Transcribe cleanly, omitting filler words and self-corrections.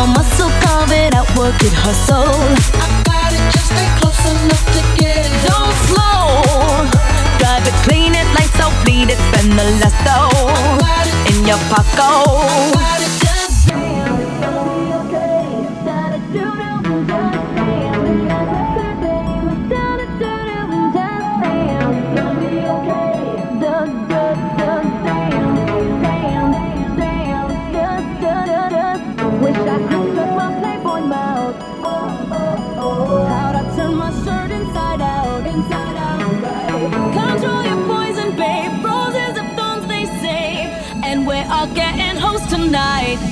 muscle, carve it out, work it, hustle. I got it, just stay close enough to get it. Don't slow, drive it, clean it, lights out, bleed it, spend the last dough in your pocket. I got it, just wish I could turn my Playboy mouth. How'd I turn my shirt inside out, inside out, right? Control your poison, babe. Roses of thorns, they say. And we're all getting hoes tonight.